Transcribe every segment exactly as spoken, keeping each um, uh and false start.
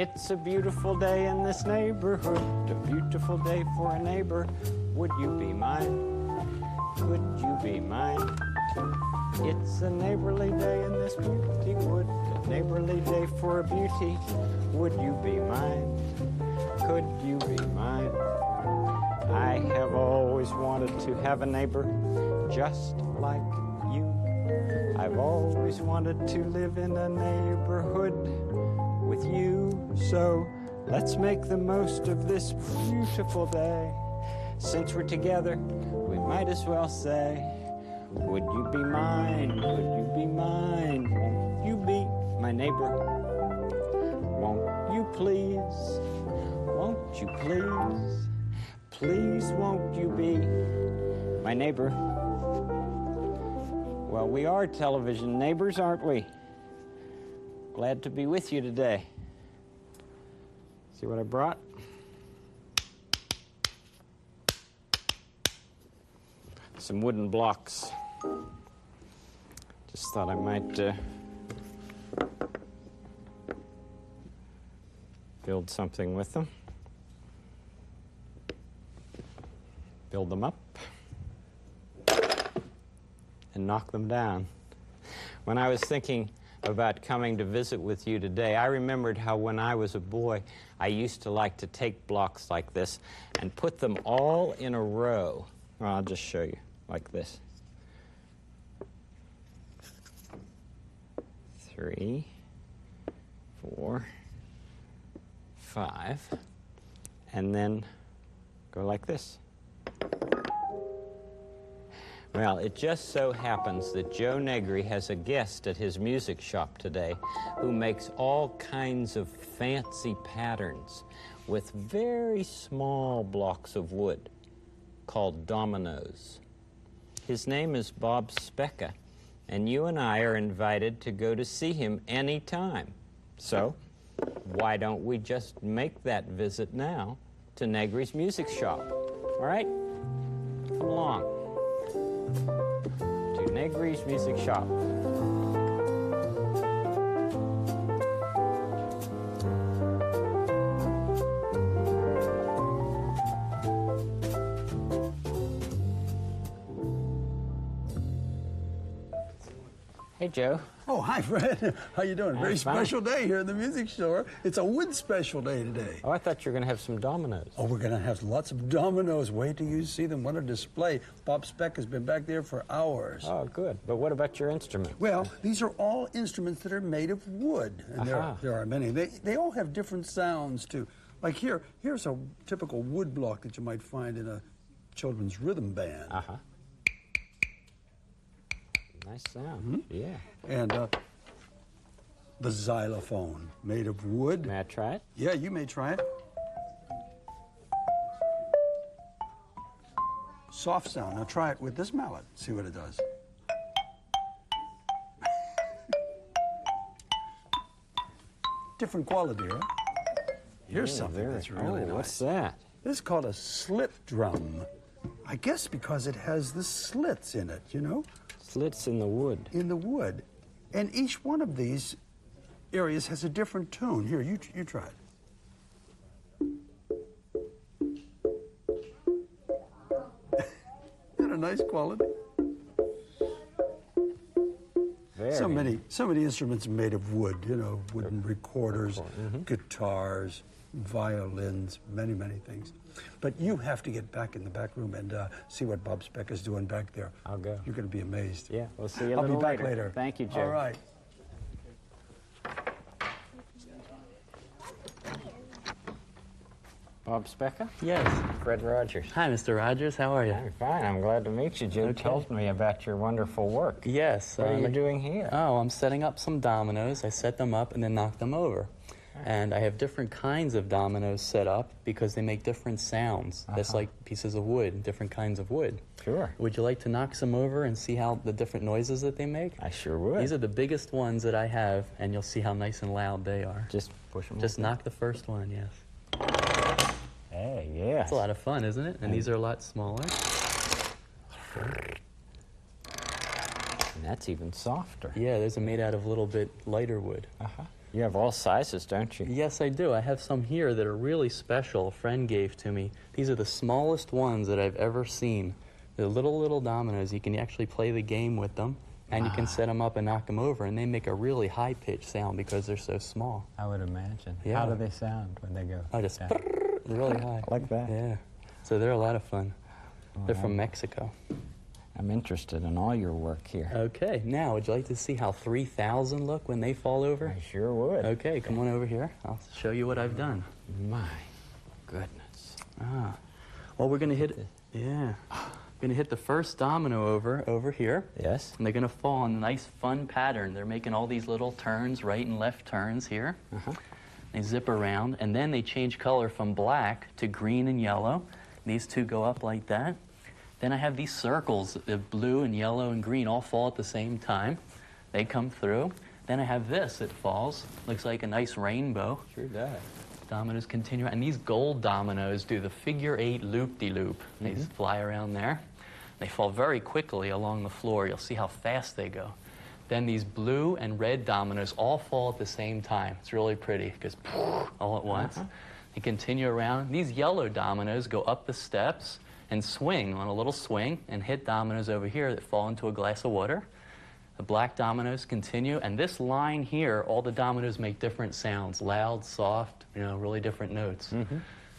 It's a beautiful day in this neighborhood, a beautiful day for a neighbor. Would you be mine? Could you be mine? It's a neighborly day in this beauty wood, a neighborly day for a beauty. Would you be mine? Could you be mine? I have always wanted to have a neighbor just like you. I've always wanted to live in a neighborhood with you. So let's make the most of this beautiful day. Since we're together, we might as well say, would you be mine? Would you be mine? Won't you be my neighbor? Won't you please? Won't you please? Please won't you be my neighbor? Well, we are television neighbors, aren't we? Glad to be with you today. See what I brought? Some wooden blocks. Just thought I might uh, build something with them. Build them up and knock them down. When I was thinking about coming to visit with you today, I remembered how when I was a boy, I used to like to take blocks like this and put them all in a row. Well, I'll just show you, like this. Three, four, five, and then go like this. Well, it just so happens that Joe Negri has a guest at his music shop today who makes all kinds of fancy patterns with very small blocks of wood called dominoes. His name is Bob Specka, and you and I are invited to go to see him anytime. So, why don't we just make that visit now to Negri's music shop? All right? Come along to Negri's music shop. Hey, Joe. Oh, hi, Fred. How you doing? I'm Very fine. special day here at the music store. It's a wood special day today. Oh, I thought you were going to have some dominoes. Oh, we're going to have lots of dominoes. Wait till you see them. What a display. Bob Speck has been back there for hours. Oh, good. But what about your instrument? Well, these are all instruments that are made of wood. And there, Aha. there are many. They, they all have different sounds, too. Like here, here's a typical wood block that you might find in a children's rhythm band. Uh-huh. Nice sound. Mm-hmm. Yeah. And uh, the xylophone, made of wood. May I try it? Yeah, you may try it. Soft sound. Now try it with this mallet. See what it does. Different quality, right? Here's Yeah, something very- that's really oh, nice. what's that? This is called a slit drum. I guess because it has the slits in it, you know, Slits in the wood. in the wood. And each one of these areas has a different tune. Here, you, you try it. Isn't that a nice quality? Very. So many, so many instruments made of wood, you know, wooden recorders, Mhm. guitars, violins, many, many things. But you have to get back in the back room and uh, see what Bob Speck is doing back there. I'll go. You're going to be amazed. Yeah, we'll see you a I'll be little back later. later. Thank you, Joe. All right. Bob Specka? Yes. Fred Rogers. Hi, Mister Rogers. How are you? I'm fine. I'm glad to meet you. Joe Okay. told me about your wonderful work. Yes. What are you uh, doing here? Oh, I'm setting up some dominoes. I set them up and then knock them over. And I have different kinds of dominoes set up because they make different sounds. That's Uh-huh. like pieces of wood, different kinds of wood. Sure. Would you like to knock some over and see how the different noises that they make? I sure would. These are the biggest ones that I have, and you'll see how nice and loud they are. Just push them. Just knock the first one, yes. Hey, yes. It's a lot of fun, isn't it? And these are a lot smaller. And that's even softer. Yeah, those are made out of a little bit lighter wood. Uh-huh. You have all sizes, don't you? Yes, I do. I have some here that are really special. A friend gave to me. These are the smallest ones that I've ever seen. They're little, little dominoes. You can actually play the game with them, and you can set them up and knock them over, and they make a really high-pitched sound because they're so small. I would imagine. Yeah. How do they sound when they go? Oh, just down? really high. Like that? Yeah. So they're a lot of fun. Well, They're from Mexico. I'm interested in all your work here. Okay, now would you like to see how three thousand look when they fall over? I sure would. Okay, come on over here. I'll show you what I've done. My goodness. Ah, well, we're gonna hit, yeah, gonna hit the first domino over, over here. Yes? And they're gonna fall in a nice fun pattern. They're making all these little turns, right and left turns here. Uh-huh. They zip around, and then they change color from black to green and yellow. These two go up like that. Then I have these circles, the blue and yellow and green all fall at the same time. They come through. Then I have this that falls. Looks like a nice rainbow. Sure does. Dominoes continue. And these gold dominoes do the figure eight loop-de-loop. Mm-hmm. They just fly around there. They fall very quickly along the floor. You'll see how fast they go. Then these blue and red dominoes all fall at the same time. It's really pretty. It goes all at once. Uh-huh. They continue around. These yellow dominoes go up the steps and swing on a little swing and hit dominoes over here that fall into a glass of water. The black dominoes continue, and this line here, all the dominoes make different sounds, loud, soft, you know, really different notes. Mm-hmm.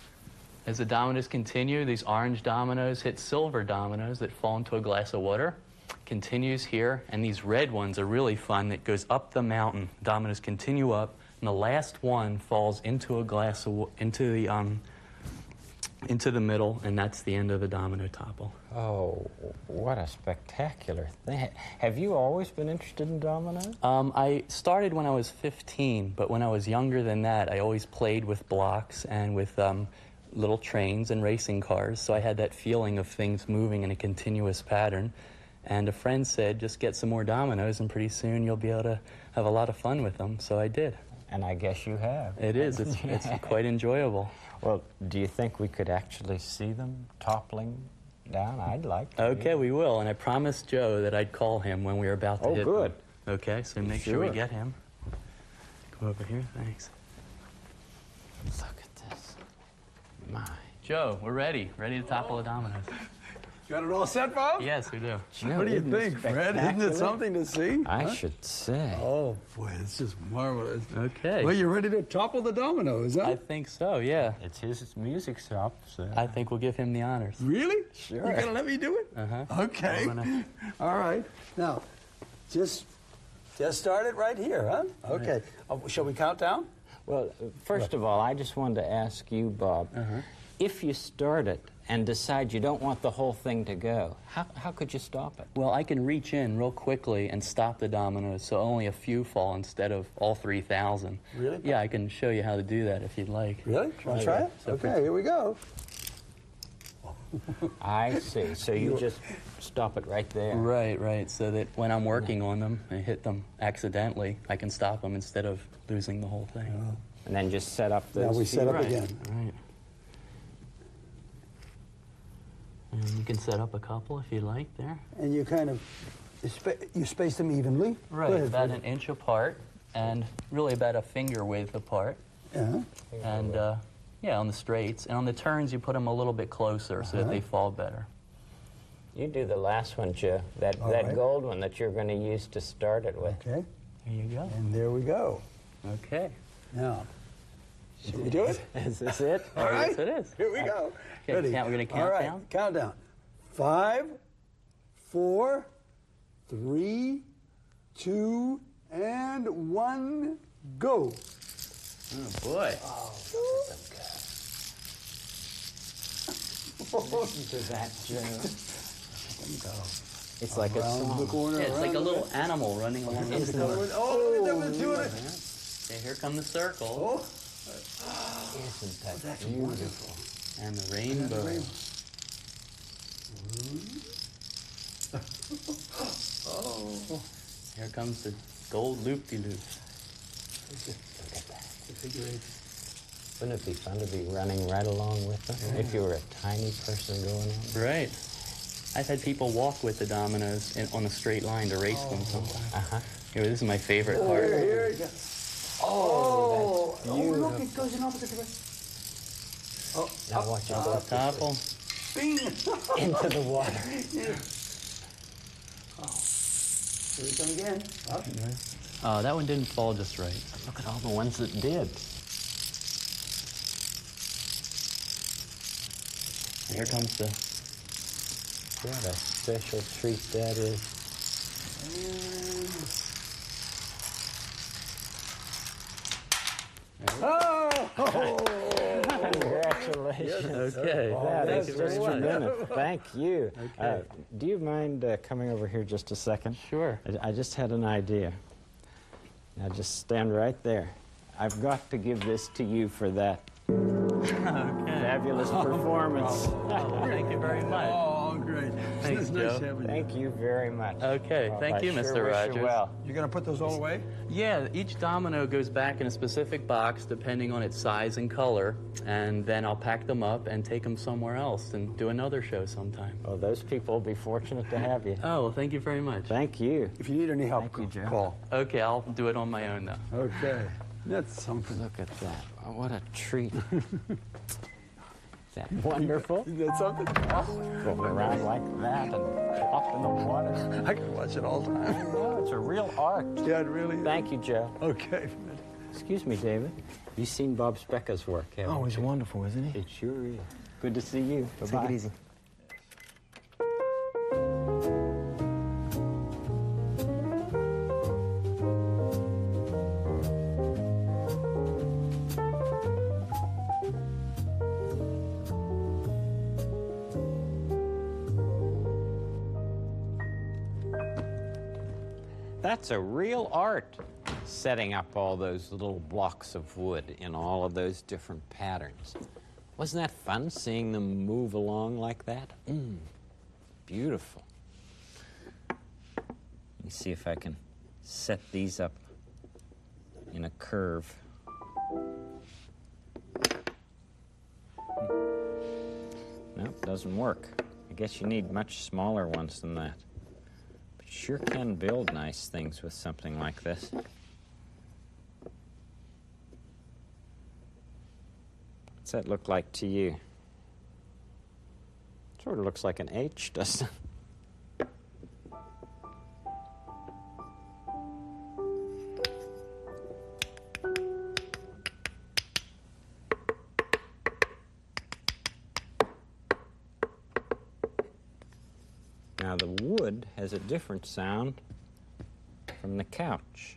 As the dominoes continue, these orange dominoes hit silver dominoes that fall into a glass of water. Continues here, and these red ones are really fun. That goes up the mountain. Dominoes continue up, and the last one falls into a glass of into the um, into the middle, and that's the end of the domino topple. Oh, what a spectacular thing. Have you always been interested in dominoes? Um, I started when I was fifteen, but when I was younger than that, I always played with blocks and with um, little trains and racing cars, so I had that feeling of things moving in a continuous pattern. And a friend said, just get some more dominoes, and pretty soon you'll be able to have a lot of fun with them, so I did. And I guess you have. It is. It's, it's quite enjoyable. Well, do you think we could actually see them toppling down? I'd like to. Okay, we will. And I promised Joe that I'd call him when we were about to oh, hit good. them. Okay, so make sure. sure we get him. Go over here, thanks. Look at this. My. Joe, we're ready. Ready to topple the dominoes. Got it all set, Bob? Yes, we do. Joe, What do you think, Fred? Isn't it something to see? I huh? should say. Oh, boy, this is marvelous. Okay. Well, you're ready to topple the dominoes, huh? I think so, yeah. It's his music shop, so. I think we'll give him the honors. Really? Sure. You're going to let me do it? Uh-huh. Okay. Gonna... All right. Now, just just start it right here, huh? Okay. Right. Oh, shall we count down? Well, first of all, I just wanted to ask you, Bob, Uh-huh. if you start it and decide you don't want the whole thing to go, how, how could you stop it? Well, I can reach in real quickly and stop the dominoes so only a few fall instead of all three thousand. Really? Yeah, I can show you how to do that if you'd like. Really? Want to try it? So Okay, here we go. I see. So you just stop it right there. Right, right. So that when I'm working on them and hit them accidentally, I can stop them instead of losing the whole thing. Oh. And then just set up the... Now we set up Right, again. right. And you can set up a couple if you like there. And you kind of, you, spa you space them evenly. Right, Go ahead, about Fred. an inch apart and really about a finger width apart. Yeah. And uh, yeah, on the straights. And on the turns, you put them a little bit closer so that they fall better. You do the last one, Joe. That, All that right. gold one that you're going to use to start it with. Okay. There you go. And there we go. Okay. Now, should we do it? Is this it? All right. Yes, it is. Here we go. Okay, Ready? count- we're gonna count All right. down? Countdown. Five, four, three, two, and one, go. Oh, boy. Listen to that, Joe. Go. It's like a Around the song. corner. Yeah, it's like around a the- little animal running along the Isn't floor. it? Oh, that was doing it. Okay, here come the circle Oh, Isn't that that's beautiful? wonderful. and the rainbow. Oh, Here comes the gold loop-de-loop. Look at that. the figure eight. Wouldn't it be fun to be running right along with them if you were a tiny person going on? Right. I've had people walk with the dominoes in, on a straight line to race them sometimes. Uh-huh. Here, this is my favorite part. Here, here you go. Oh, oh, look, it goes in opposite direction. Oh, Now watch it go up Topple. bing. into the water. Yeah. Oh, here we go again. Up. Oh, that one didn't fall just right. Look at all the ones that did. Here comes the... What a special treat that is. Oh! Congratulations. Okay. That Thank is you very just much. tremendous. Thank you. Uh, do you mind uh, coming over here just a second? Sure. I, I just had an idea. Now just stand right there. I've got to give this to you for that Okay. fabulous performance. Oh, thank you very much. Oh, great. Thanks, It's nice Joe. having you. Thank you very much. Okay, Well, thank I you, sure Mister wish Rogers. you well. You're going to put those all away? Yeah, each domino goes back in a specific box depending on its size and color, and then I'll pack them up and take them somewhere else and do another show sometime. Oh, those people will be fortunate to have you. Oh, well, thank you very much. Thank you. If you need any help, Thank you, Joe. call. Okay, I'll do it on my own, though. Okay. That's something. Look at that. Oh, what a treat. Is that wonderful? That's something. Go around like that and pop in the water. I can watch it all the time. Oh, it's a real art. Yeah, it really is. Thank you, Joe. Okay. Excuse me, David. Have you seen Bob Specka's work? haven't Oh, he's you? wonderful, isn't he? It sure is. Good to see you. Take Bye-bye. it easy. That's a real art, setting up all those little blocks of wood in all of those different patterns. Wasn't that fun, seeing them move along like that? Mm, beautiful. Let me see if I can set these up in a curve. Nope, doesn't work. I guess you need much smaller ones than that. Sure can build nice things with something like this. What's that look like to you? Sort of looks like an H, doesn't it? Now the wood has a different sound from the couch.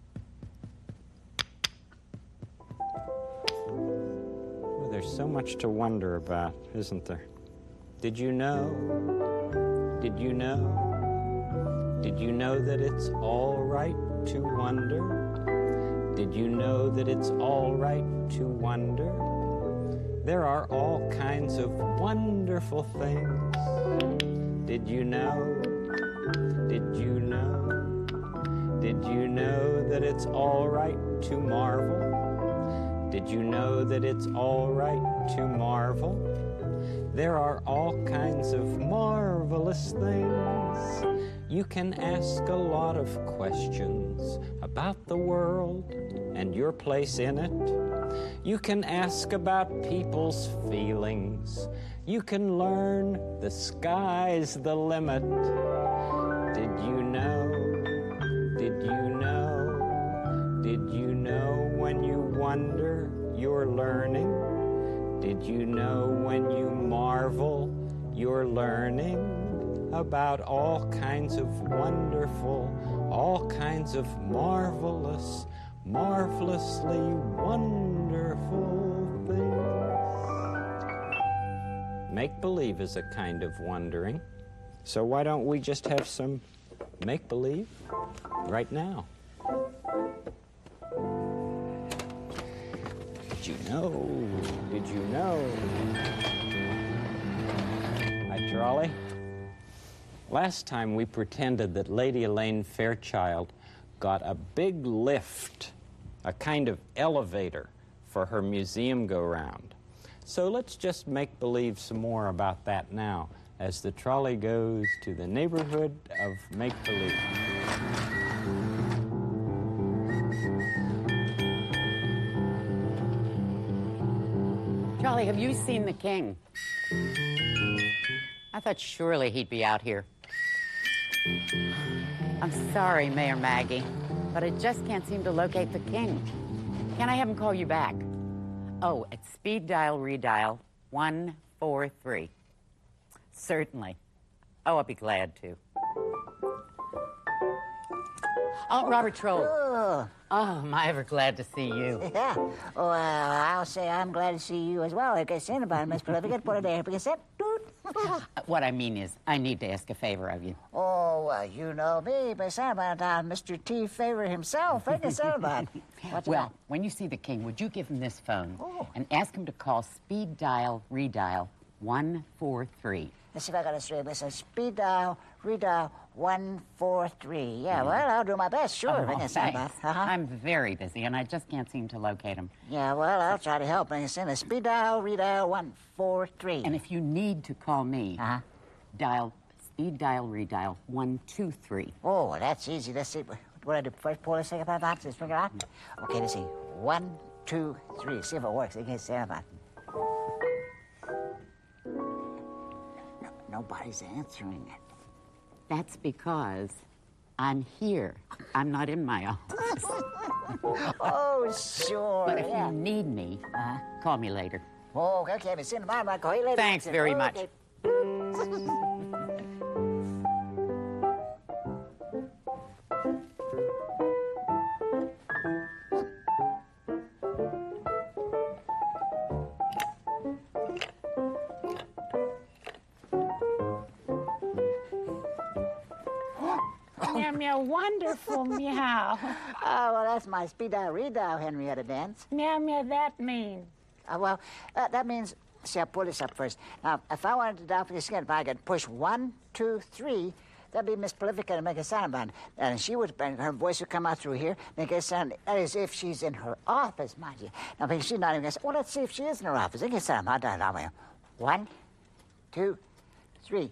Oh, there's so much to wonder about, isn't there? Did you know? Did you know? Did you know that it's all right to wonder? Did you know that it's all right to wonder? There are all kinds of wonderful things. Did you know? Did you know? Did you know that it's all right to marvel? Did you know that it's all right to marvel? There are all kinds of marvelous things. You can ask a lot of questions about the world and your place in it. You can ask about people's feelings. You can learn the sky's the limit. Did you know? Did you know? Did you know when you wonder you're learning? Did you know when you marvel you're learning about all kinds of wonderful, all kinds of marvelous, marvelously wonderful things? Make-believe is a kind of wondering. So why don't we just have some make-believe right now? Did you know? Did you know? Hi, Charlie. Last time we pretended that Lady Elaine Fairchild got a big lift, a kind of elevator for her museum go-round. So let's just make believe some more about that now. as the trolley goes to the neighborhood of make-believe. Charlie, have you seen the king? I thought surely he'd be out here. I'm sorry, Mayor Maggie, but I just can't seem to locate the king. Can I have him call you back? Oh, at speed dial redial one four three. Certainly. Oh, I'll be glad to. Oh, Robert Troll. Oh, Oh, am I ever glad to see you. yeah. Oh, uh, I'll say I'm glad to see you as well. Like I said about it, Miss Prolific, put it there. Because that, dude. Uh, What I mean is, I need to ask a favor of you. Oh, well, you know me, but Cinnabon, uh, Mister T. Favor himself, ain't it, Cinnabon? What's Well, that? when you see the king, would you give him this phone Oh. and ask him to call speed dial redial one four three? Let's see if I got it straight. Listen, speed dial, redial, one four three. Yeah, well, I'll do my best, sure. if I Oh, can thanks. Cinnabon. Uh-huh. I'm very busy, and I just can't seem to locate him. Yeah, well, I'll try to help. And send a speed dial, redial, one four three. And if you need to call me, Uh-huh. dial speed dial redial one two three. Oh, well, that's easy. Let's see. What do I do? First pull the second button, let's figure it out. Okay, let's see. One, two, three. See if it works. Okay, Cinnabon. No, nobody's answering it. That's because I'm here. I'm not in my office. Oh, sure. But if yeah. you need me, Uh-huh. call me later. Oh, okay, Miss Cinnabon. I'll call you later. Thanks very much. Okay. Meow, meow, wonderful meow. Oh, well, that's my speed dial, read dial, Henrietta Dance. Meow, meow, that mean. Uh, well, uh, that means, see, I'll pull this up first. Now, if I wanted to dial for the skin, if I could push one, two, three, that'd be Miss Prolifica to make a sound button. And she would, and her voice would come out through here, make a sound as if she's in her office, mind you. Now, because she's not even going to say, well, let's see if she is in her office. It can sound, I'll dial that way. One, two, three.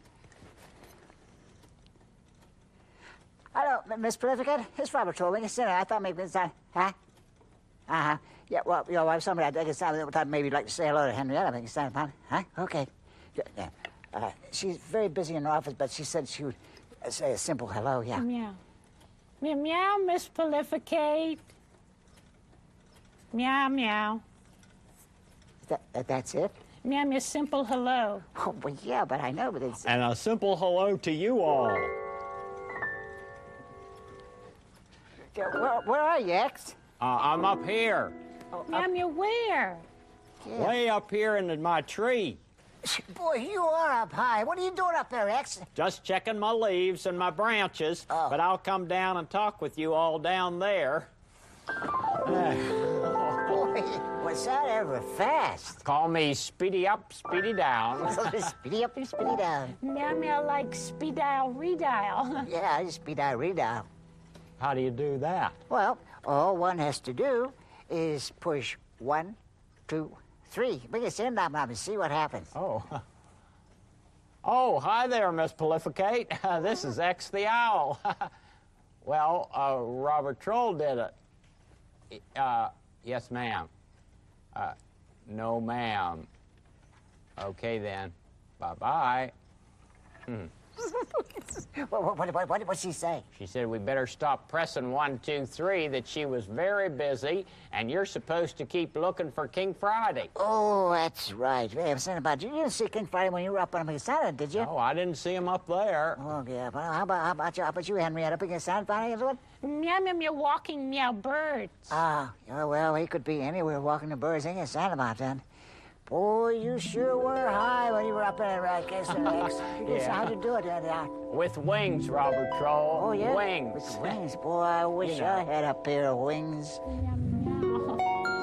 Hello, M- Miss Prolifica. It's Robert Troll. When you sit there, I thought maybe it's, uh, huh? Uh-huh. Yeah, well, you know, if somebody I think it's time, maybe you'd like to say hello to Henrietta. I think it's time, huh? Okay. Yeah, yeah. Uh, she's very busy in her office, but she said she would uh, say a simple hello, yeah. Meow. Meow, meow, Miss Prolificate. Meow, meow. That, that, that's it? Meow, meow, simple hello. Oh, well, yeah, but I know, but it's... And a simple hello to you all. Yeah, where, where are you, X? Uh, I'm up here, Meow, meow, where? Yeah. way up here in my tree. Boy, you are up high. What are you doing up there, X? Just checking my leaves and my branches, Oh. but I'll come down and talk with you all down there. Boy, was that ever fast? Call me Speedy Up, Speedy Down. Speedy up and speedy down. Meow, meow, like speed dial, redial. Yeah, I just speed dial, read dial. How do you do that? Well, all one has to do is push one, two, three. We can send them up and see what happens. Oh. Oh, hi there, Miss Prolificate. This is X the Owl. Well, uh, Robert Troll did it. Uh, yes, ma'am. Uh, no, ma'am. Okay, then. Bye-bye. What, what, what, what, what'd she say? She said we better stop pressing one, two, three, that she was very busy, and you're supposed to keep looking for King Friday. Oh, that's right. Hey, I'm saying about you. You didn't see King Friday when you were up on the Saturday, did you? Oh, I didn't see him up there. Oh, yeah. Well, how about, how about you? How about you, Henrietta? Up against Saturday Friday, is what? Meow, meow, meow, walking meow birds. Ah, yeah, well, he could be anywhere walking the birds. Ain't sad about that. Boy, you sure were high when you were up in that right case of X. Yeah. How'd you do it? Uh, With wings, Robert Troll. oh, yeah? Wings. With wings. Boy, I wish You know. I had a pair of wings. Meow, meow.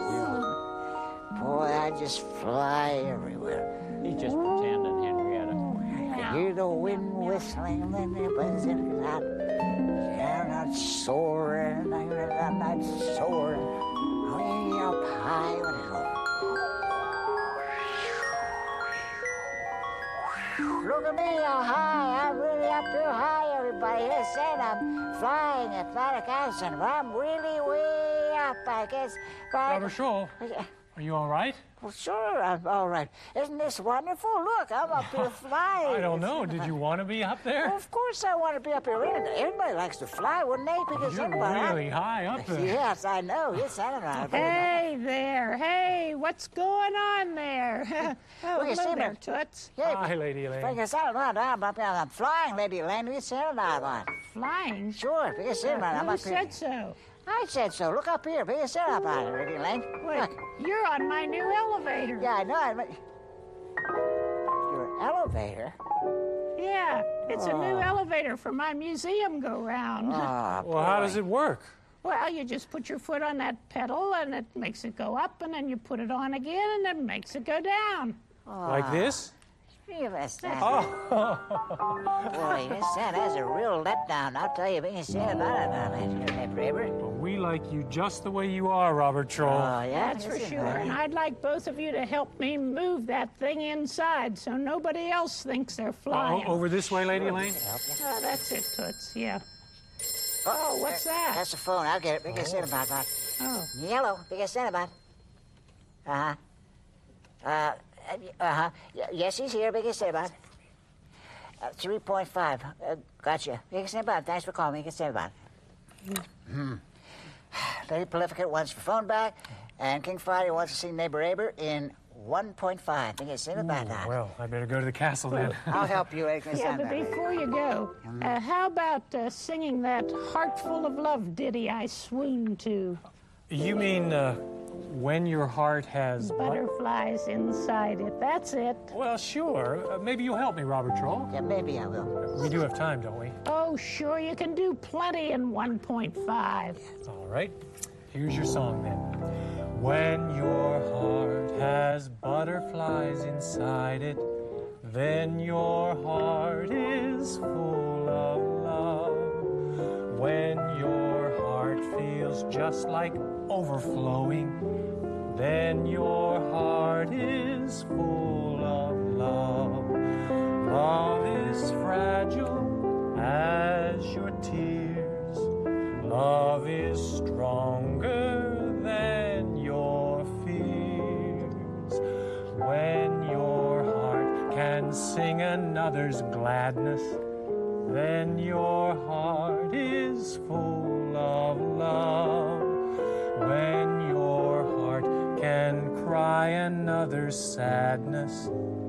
Boy, I just fly everywhere. He's just pretending, Henrietta. I hear the wind whistling and the buzzing out. And I'm soaring, and I'm soaring. Way up high when it goes. look at me, how high. I'm really up too high, everybody. Yes, and I'm flying Atlantic Ocean. I'm really way up, I guess. But Robert Scholl, are you all right? Well, sure, I'm all right. Isn't this wonderful? Look, I'm up here flying. I don't know. Did you want to be up there? Well, of course I want to be up here. Everybody likes to fly, wouldn't they? Because You're everybody... really high up there. Yes, I know. Yes, I know. Hey there. Hey, what's going on there? Oh, Look, you hello see there, me? Toots. Hi, Lady Elaine. Because I'm, I'm, up here. I'm flying, Lady Elaine. You said that one. Flying? Sure, because I'm Who up here. said so? I said so. Look up here. Because I'm up here, Lady Elaine. Wait, Look. you're on my new elevator. Yeah, I know. I... Your elevator? Yeah, it's a new Oh. elevator for my museum go-round. Oh, Well, how does it work? Well, you just put your foot on that pedal, and it makes it go up, and then you put it on again, and it makes it go down. Like this? Give us that. Oh, Boy, Miss Santa, that's a real letdown. I'll tell you, being Santa about it now, Mister Braber. we like you just the way you are, Robert Troll. Oh, yeah? That's for Yes, sure. And indeed. I'd like both of you to help me move that thing inside so nobody else thinks they're flying. over this way, Lady Elaine? Oh, that's it, Toots. Yeah. Oh, what's that? That's the phone. I'll get it. Big Santa about that. Oh, Yellow. Big Santa about. Uh-huh. Uh, uh-huh. Y- yes, he's here. Big Santa about. Uh, three point five. Uh, gotcha. Big Santa about. Thanks for calling. Big Santa about. Hmm. Lady Prolificate wants your phone back, and King Friday wants to see Neighbor Aber in one point five. Big Santa about that. Well, I better go to the castle then. I'll help you, Big yeah, Santa. but before you go, uh, how about uh, singing that Heart Full of Love ditty I swooned to? You mean uh, when your heart has... Butterflies inside it. That's it. Well, sure. Uh, maybe you'll help me, Robert Troll. Yeah, maybe I will. We do have time, don't we? Oh, sure, you can do plenty in one point five. All right. Here's your song then. When your heart has butterflies inside it, then your heart is full of love. When your heart feels just like overflowing, then your heart is full of love. Love is fragile as your tears. Love is stronger than your fears. When your heart can sing another's gladness, then your heart is full of love. When your heart can cry another's sadness,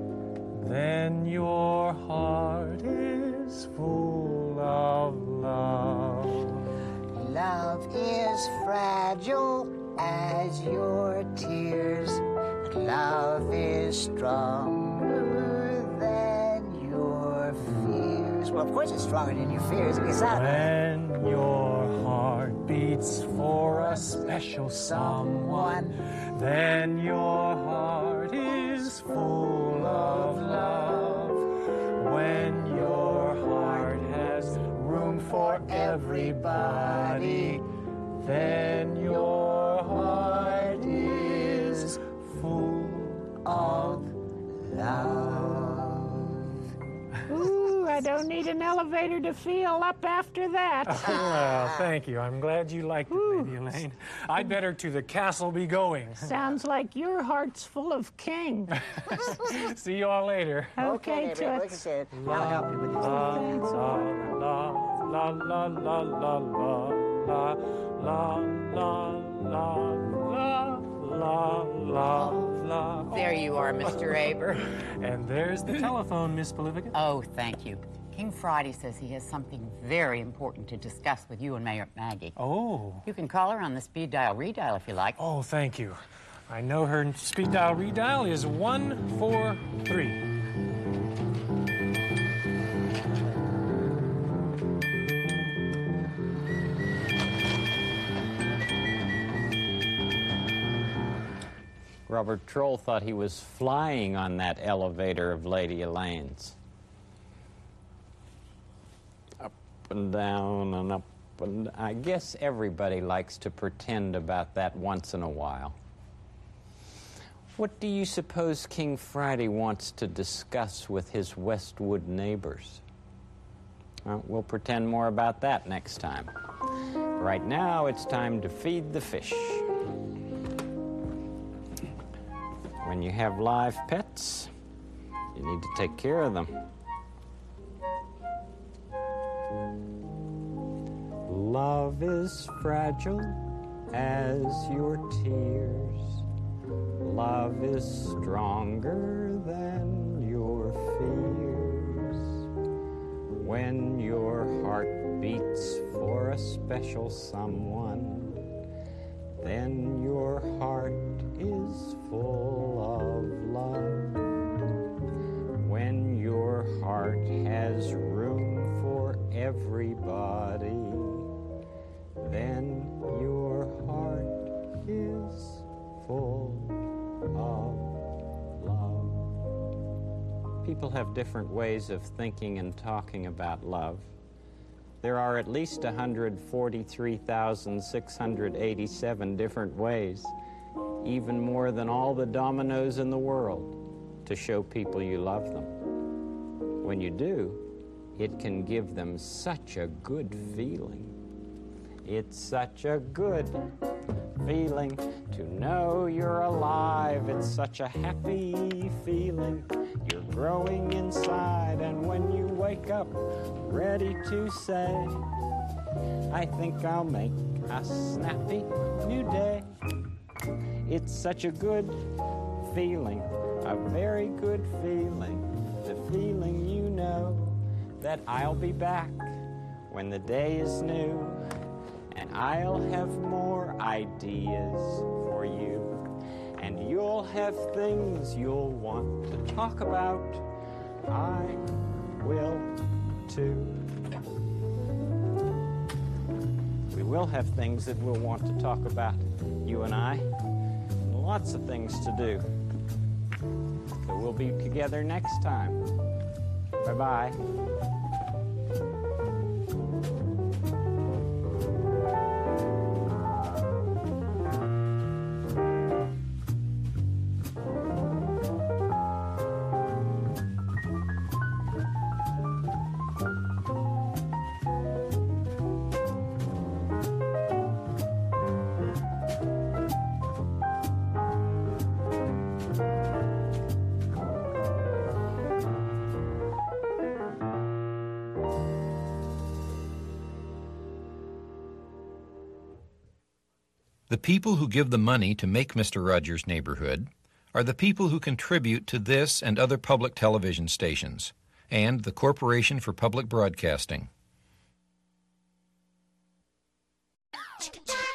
then your heart is full of love. Love is fragile as your tears, but love is stronger than your fears. Well, of course it's stronger than your fears. Because I... When your heart beats for a special someone, then your heart is full of love. When your heart has room for everybody, then your heart is full of love. Ooh, I don't need an elevator to feel up after that. Well, thank you. I'm glad you liked it, Lady Elaine. I'd better to the castle be going. Sounds like your heart's full of king. See you all later. Okay, neighbor, like I Toots. said, I'll help you with this. La Thanks a la lot. la la la la la la la la la la la la la. There you are, Mister Aber. And there's the telephone, Miss Prolificate. Oh, thank you. King Friday says he has something very important to discuss with you and Mayor Maggie. Oh. You can call her on the speed dial redial if you like. Oh, thank you. I know her speed dial redial is one four three. Robert Troll thought he was flying on that elevator of Lady Elaine's. Up and down and up and down. I guess everybody likes to pretend about that once in a while. What do you suppose King Friday wants to discuss with his Westwood neighbors? Well, we'll pretend more about that next time. Right now, it's time to feed the fish. When you have live pets, you need to take care of them. Love is fragile as your tears. Love is stronger than your fears. When your heart beats for a special someone, then your heart is full of love. When your heart has room for everybody, then your heart is full of love. People have different ways of thinking and talking about love. There are at least one hundred forty-three thousand six hundred eighty-seven different ways, even more than all the dominoes in the world, to show people you love them. When you do, it can give them such a good feeling. It's such a good feeling to know you're alive. It's such a happy feeling. You're growing inside, and when you wake up ready to say, I think I'll make a snappy new day. It's such a good feeling, a very good feeling, the feeling you know that I'll be back when the day is new, and I'll have more ideas for you, and you'll have things you'll want to talk about. I will too. We will have things that we'll want to talk about, you and I. Lots of things to do. So we'll be together next time. Bye-bye. The people who give the money to make Mister Rogers' Neighborhood are the people who contribute to this and other public television stations, and the Corporation for Public Broadcasting.